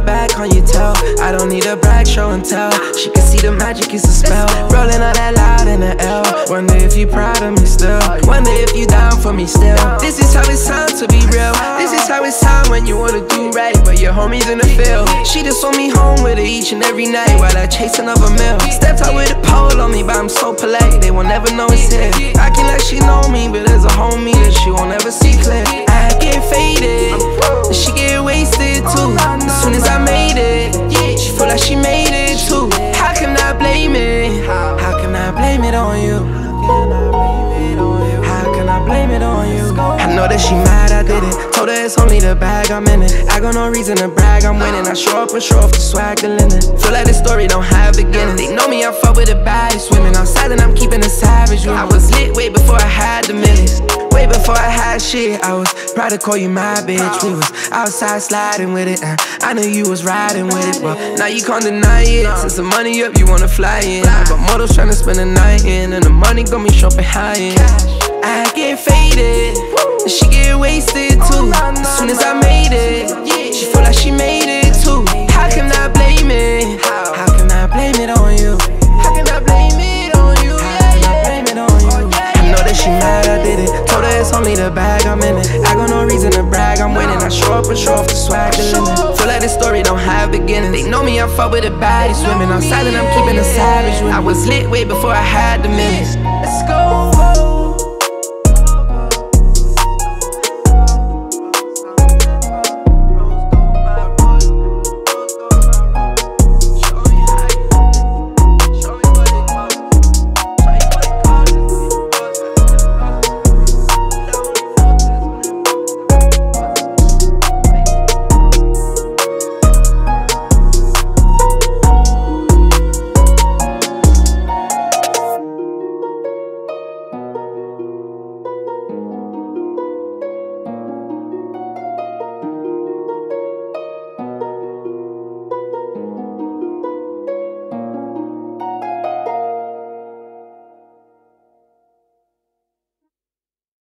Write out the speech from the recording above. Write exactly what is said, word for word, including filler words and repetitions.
back on your tail. I don't need a brag, show and tell. She can see the magic is a spell. Rolling on that loud in the L. Wonder if you proud of me still. Wonder if you down for me still. This is how it sounds to be real. This is how it sounds when you wanna do right, but your homies in the field. She just want me home with her each and every night while I chase another meal. Stepped out with a pole on me, but I'm so polite, they will never know it's here. Acting like she know me, but there's a homie that she won't ever see clear. I get faded, and she get wasted too. As soon as I made it, she feel like she made it too. How can I blame it? How can I blame it on you? How can I blame it on you? I know that she mad I did it. Told her it's only the bag, I'm in it. I got no reason to brag, I'm winning. I show up and show off the swag, the linen. Feel like this story don't have beginning. They know me, I fuck with the baddest women. Outside and I'm keeping a savage with me. I was lit way before I had the millions. Way before I had shit, I was proud to call you my bitch. We was outside sliding with it, and I knew you was riding with it, but now you can't deny it. Since the money up, you wanna fly in. I got models tryna spend the night in, and the money got me shopping high end. I get faded, and she get wasted too. As soon as I made it, she feel like she made it too. How can I blame it? How can I blame it on you? How can I blame it on you? How can I blame it on you? I know that she mad I did it. Told her it's only the bag, I'm in it. I got no reason to brag, I'm winning. I show up and show off the swag, the linen. Feel like this story don't have beginning. They know me, I fuck with the baddest women. Outside and I'm keeping a savage with me. I was lit way before I had the millions. Let's go.